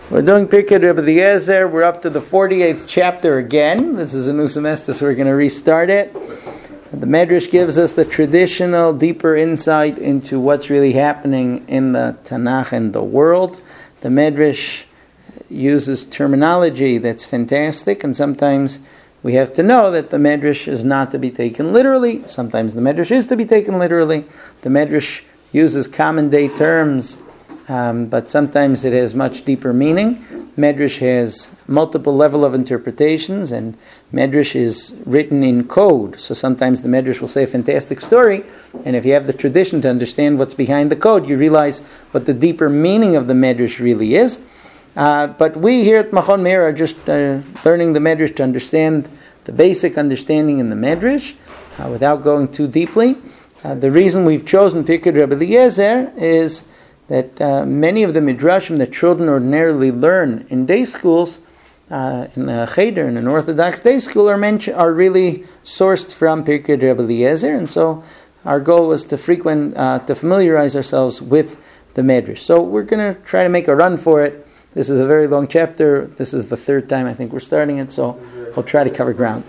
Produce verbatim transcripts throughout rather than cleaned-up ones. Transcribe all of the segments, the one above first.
We're doing Pirkei Rebbe Eliezer. We're up to the forty-eighth chapter again. This is a new semester, so we're going to restart it. The Medrash gives us the traditional, deeper insight into what's really happening in the Tanakh and the world. The Medrash uses terminology that's fantastic, and sometimes we have to know that the Medrash is not to be taken literally. Sometimes the Medrash is to be taken literally. The Medrash uses common day terms, um, but sometimes it has much deeper meaning. Medrash has multiple level of interpretations, and Medrash is written in code. So sometimes the Medrash will say a fantastic story, and if you have the tradition to understand what's behind the code, you realize what the deeper meaning of the Medrash really is. Uh, but we here at Machon Meir are just uh, learning the Medrash to understand the basic understanding in the Medrash uh, without going too deeply. Uh, the reason we've chosen Pirkei Rebbe Eliezer is that uh, many of the midrashim that children ordinarily learn in day schools, uh, in a cheder, in an Orthodox day school, are mention, are really sourced from Pirkei Rebbe Eliezer, and so our goal was to frequent, uh, to familiarize ourselves with the Medrash. So we're going to try to make a run for it. This is a very long chapter. This is the third time I think we're starting it, so we'll try to cover ground.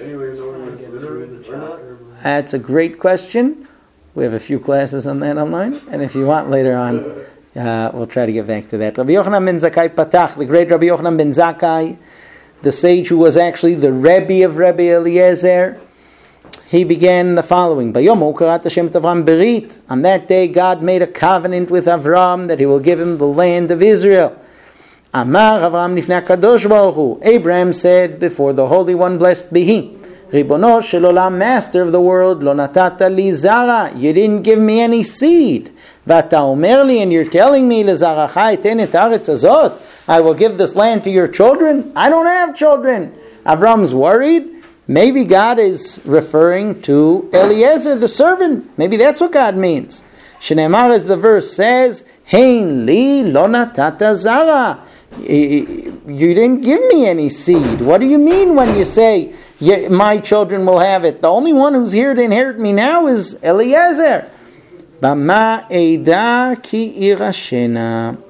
That's a great question. We have a few classes on that online, and if you want later on, uh, we'll try to get back to that. Rabbi Yochanan ben Zakkai Patach, the great Rabbi Yochanan ben Zakkai, the sage who was actually the Rebbe of Rebbe Eliezer, he began the following: Bayomu karat Hashem et Avram berit. On that day, God made a covenant with Avram that He will give him the land of Israel. Amar Avram nifnei Kadosh Baruch Hu. Abraham said before the Holy One, blessed be He, Ribono shel olam, master of the world, lo natata li zara, you didn't give me any seed. Vata omer li, and you're telling me, lezaracha eten et haaretz hazot, I will give this land to your children. I don't have children. Avram's worried. Maybe God is referring to Eliezer, the servant. Maybe that's what God means. Shneimar, as the verse says, hein li lo natata zara, you didn't give me any seed. What do you mean when you say, yeah, my children will have it? The only one who's here to inherit me now is Eliezer. Bama eida ki irashena.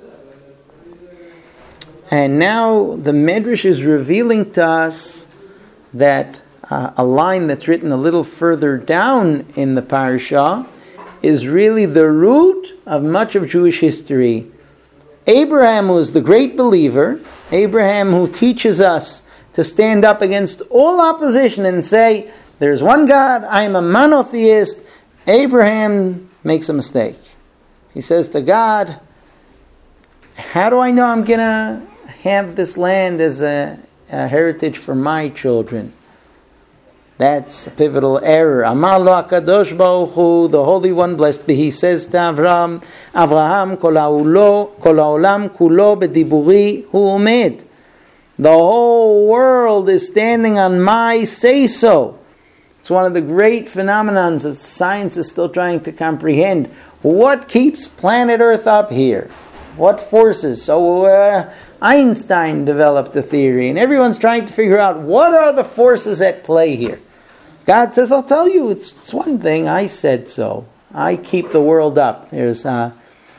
And now the Medrash is revealing to us that uh, a line that's written a little further down in the parasha is really the root of much of Jewish history. Abraham was the great believer, Abraham who teaches us to stand up against all opposition and say, there's one God, I am a monotheist. Abraham makes a mistake. He says to God, how do I know I'm going to have this land as a, a heritage for my children? That's a pivotal error. Amar lo HaKadosh Baruch Hu, the Holy One, blessed be He, says to Avram, Avraham kol ha'olam kulo b'diburi hu umed. The whole world is standing on my say-so. It's one of the great phenomenons that science is still trying to comprehend. What keeps planet Earth up here? What forces? So uh, Einstein developed a theory, and everyone's trying to figure out what are the forces at play here. God says, I'll tell you, it's, it's one thing, I said so. I keep the world up. There's, uh,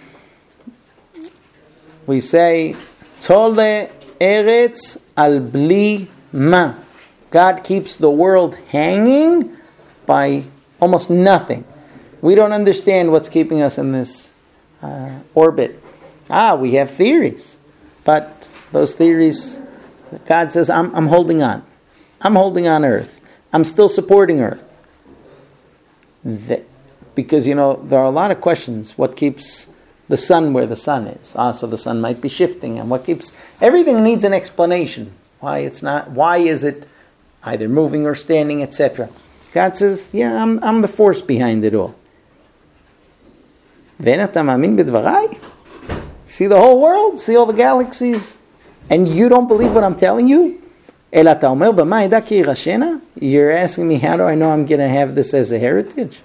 we say, Tole Eretz al bli ma. God keeps the world hanging by almost nothing. We don't understand what's keeping us in this uh, orbit. Ah, we have theories. But those theories, God says, I'm, I'm holding on. I'm holding on Earth. I'm still supporting Earth. The, because, you know, there are a lot of questions. What keeps the sun where the sun is? Ah, so the sun might be shifting. And what keeps... Everything needs an explanation. Why it's not... Why is it either moving or standing, et cetera. God says, yeah, I'm, I'm the force behind it all. See the whole world? See all the galaxies? And you don't believe what I'm telling you? You're asking me, how do I know I'm going to have this as a heritage?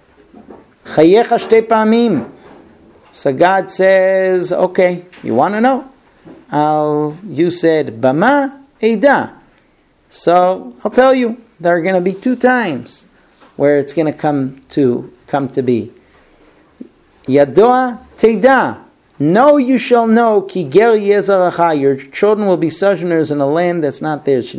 So God says, okay, you want to know? I'll, you said, Bama Eida. So I'll tell you, there are going to be two times where it's going to come to come to be. Yadoa Teida. No, you shall know, ki ger yezaracha, your children will be sojourners in a land that's not theirs.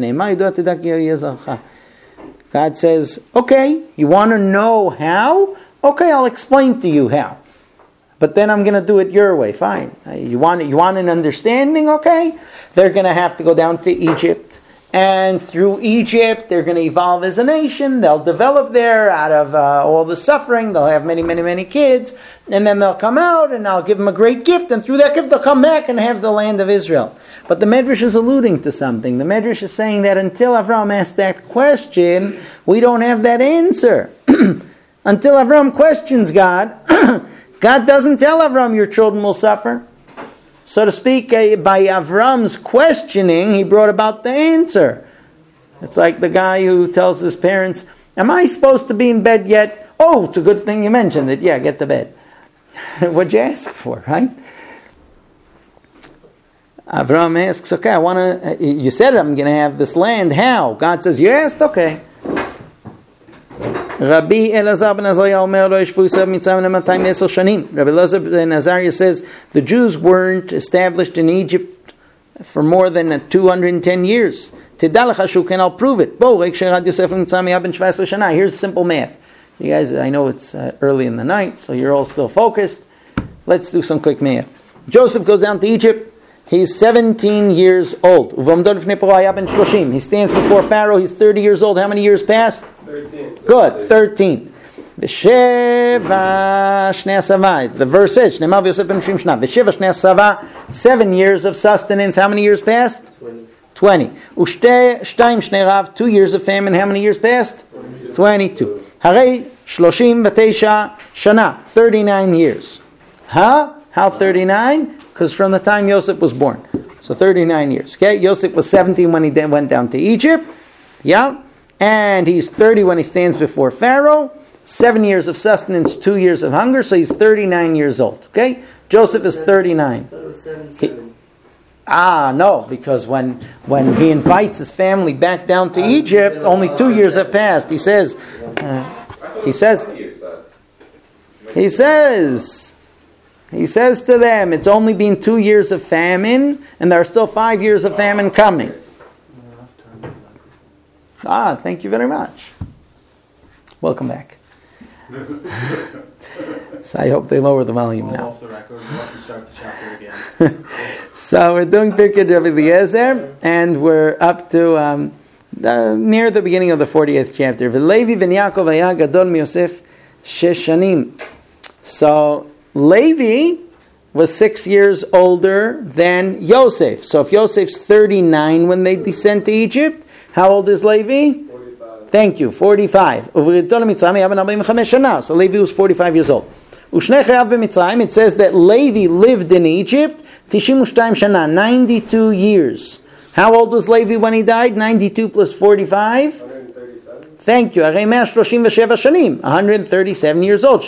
God says, okay, you want to know how? Okay, I'll explain to you how. But then I'm going to do it your way. Fine. You want, you want an understanding? Okay. They're going to have to go down to Egypt. And through Egypt, they're going to evolve as a nation. They'll develop there out of uh, all the suffering. They'll have many, many, many kids. And then they'll come out and I'll give them a great gift. And through that gift, they'll come back and have the land of Israel. But the Medrash is alluding to something. The Medrash is saying that until Avram asked that question, we don't have that answer. Until Avram questions God, God doesn't tell Avram your children will suffer. So to speak, uh, by Avram's questioning, he brought about the answer. It's like the guy who tells his parents, am I supposed to be in bed yet? Oh, it's a good thing you mentioned it. Yeah, get to bed. What'd you ask for, right? Avram asks, okay, I want to, uh, you said I'm going to have this land. How? God says, you asked? Okay. Rabbi Elazar ben Azariah Omer lo yeshvu Yisrael b'Mitzrayim le'matayim v'esel shanim. Rabbi Elazar ben Azariah says the Jews weren't established in Egypt for more than two hundred ten years. Tidal lecha shuken, I'll prove it. Bo reik she'erad Yosef b'Mitzrayim היה ben שבע עשרה shana. Here's simple math. You guys, I know it's uh, early in the night, so you're all still focused. Let's do some quick math. Joseph goes down to Egypt. He's seventeen years old. He stands before Pharaoh. He's thirty years old. How many years passed? thirteen. Good, thirteen. The verse says, seven years of sustenance. How many years passed? Twenty. Twenty. Two years of famine. How many years passed? Twenty-two. Harei shloshim v'teisha shana. Thirty-nine years. Huh? How thirty-nine? Because from the time Yosef was born. So thirty-nine years. Okay, Yosef was seventeen when he then went down to Egypt. Yeah. And he's thirty when he stands before Pharaoh. Seven years of sustenance, two years of hunger. So he's thirty-nine years old. Okay? Joseph is thirty-nine. I thought it was seven, seven. He, ah, no. Because when, when he invites his family back down to Egypt, only two years have passed. He says, uh, he says, he says... He says to them, it's only been two years of famine, and there are still five years of famine coming. Ah, thank you very much. Welcome back. So I hope they lower the volume now. Off the record, we'll have to start the chapter again. So we're doing Pirkei Rabbi Eliezer, and we're up to um, the, near the beginning of the forty-eighth chapter. V'Levi ben Yaakov haya gadol miYosef shesh shanim. So Levi was six years older than Yosef. So if Yosef's thirty-nine when they descend to Egypt, how old is Levi? forty-five. Thank you, forty-five. So Levi was forty-five years old. It says that Levi lived in Egypt ninety-two years. How old was Levi when he died? ninety-two plus forty-five? one hundred thirty-seven. Thank you. one hundred thirty-seven years old.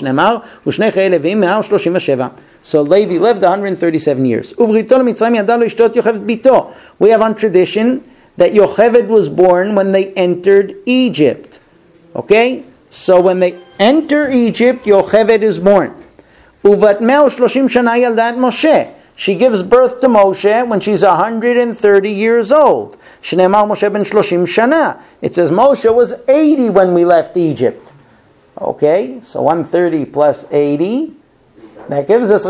So Levi lived one hundred thirty-seven years. We have on tradition that Yocheved was born when they entered Egypt. Okay? So when they enter Egypt, Yocheved is born. She gives birth to Moshe when she's one hundred thirty years old. It says Moshe was eighty when we left Egypt. Okay, so one hundred thirty plus eighty. That gives us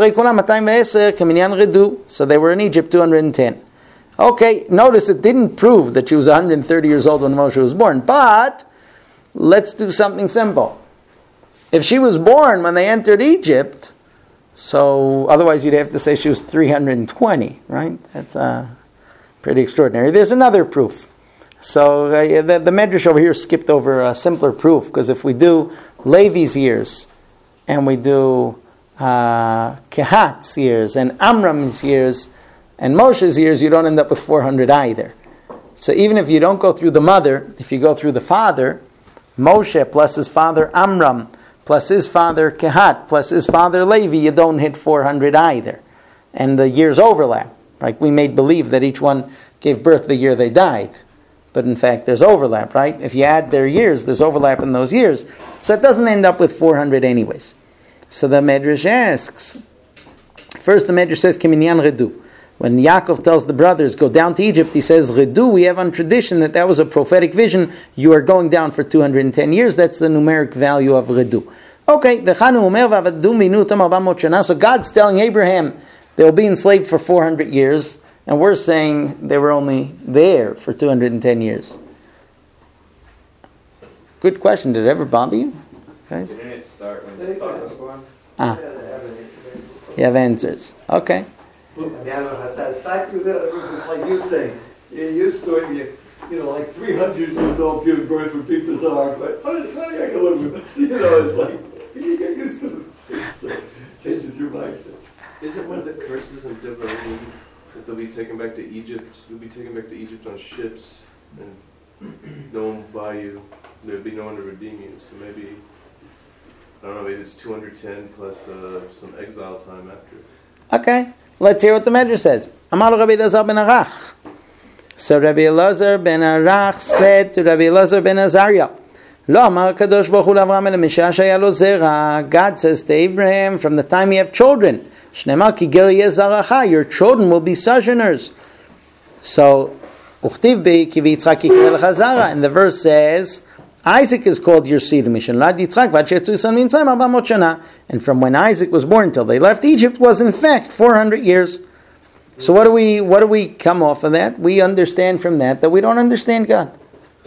so they were in Egypt two hundred ten. Okay, notice it didn't prove that she was one hundred thirty years old when Moshe was born. But let's do something simple. If she was born when they entered Egypt, so otherwise you'd have to say she was three hundred twenty, right? That's uh, pretty extraordinary. There's another proof. So uh, the, the Medrash over here skipped over a simpler proof, because if we do Levi's years, and we do uh, Kehat's years, and Amram's years, and Moshe's years, you don't end up with four hundred either. So even if you don't go through the mother, if you go through the father, Moshe plus his father Amram, plus his father Kehat, plus his father Levi, you don't hit four hundred either. And the years overlap. Like we made believe that each one gave birth the year they died. But in fact, there's overlap, right? If you add their years, there's overlap in those years. So it doesn't end up with four hundred anyways. So the Medrash asks, First, the Medrash says, Kiminyan Redu. When Yaakov tells the brothers, go down to Egypt, he says, Redu, we have on tradition that that was a prophetic vision. You are going down for two hundred ten years. That's the numeric value of Redu. Okay, so God's telling Abraham they'll be enslaved for four hundred years, and we're saying they were only there for two hundred ten years. Good question. Did it ever bother you? Guys? Didn't it start when it started? Ah, you have answers. Okay. I mean, I don't have satisfaction with it. It's like you say, you're used to it. You, you know, like three hundred years old gives birth would be bizarre, but oh, it's funny, I can live with it. You know, it's like you get used to it. So it changes your mindset. Isn't one of the curses in Devarim that they'll be taken back to Egypt? You'll be taken back to Egypt on ships, and no one will buy you. There'll be no one to redeem you. So maybe, I don't know, maybe it's two hundred ten plus uh, some exile time after. Okay. Let's hear what the Medrash says. Amar Rabbi Elazar ben Arach. So Rabbi Elazar ben Arach said to Rabbi Elazar ben Azariah, Lo amar kadosh baruch hu l'Avram ele mishah shaya lo zera. God says to Abraham, from the time you have children, Shneimar ki ger yeh zaracha, your children will be sojourners. So, uchtiv bi ki v'yitzchak yikra lecha zara, and the verse says, Isaac is called your seed, Mishan Lad Yitzchak, Vad Shetzu Yisrael Mitzrayim Arba Mot Shana. And from when Isaac was born till they left Egypt was in fact four hundred years. So what do we what do we come off of that? We understand from that that we don't understand God.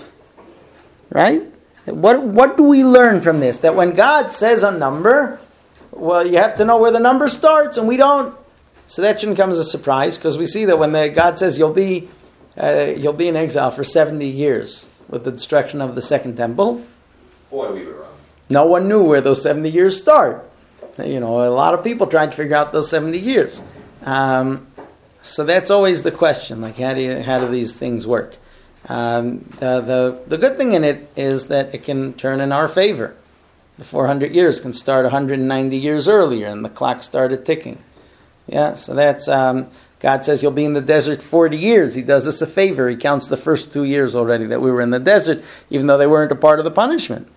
Right? What what do we learn from this? That when God says a number, well, you have to know where the number starts, and we don't. So that shouldn't come as a surprise, because we see that when the, God says you'll be uh, you'll be in exile for seventy years with the destruction of the second temple. Boy, we were wrong. No one knew where those seventy years start. You know, a lot of people tried to figure out those seventy years. Um, so that's always the question, like how do you, how do these things work? Um, the, the the good thing in it is that it can turn in our favor. The four hundred years can start one hundred ninety years earlier, and the clock started ticking. Yeah, so that's um, God says you'll be in the desert forty years. He does us a favor. He counts the first two years already that we were in the desert, even though they weren't a part of the punishment.